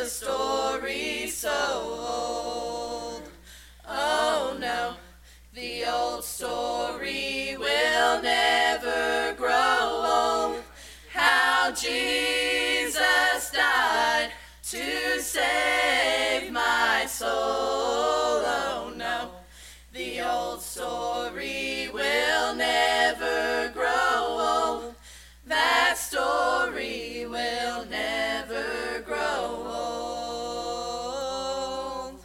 story so old. Oh no, the old story will never grow old. How Jesus died to save my soul. Oh no, the old story will never grow old. That story will never grow old.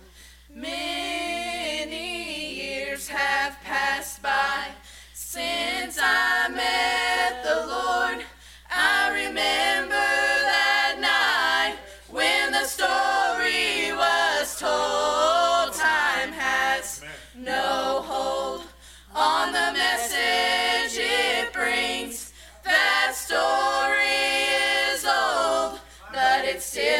Many years have passed by since I met the Lord. I remember that night when the story was told. Time has no hold on the message it brings. That story is old, but it's still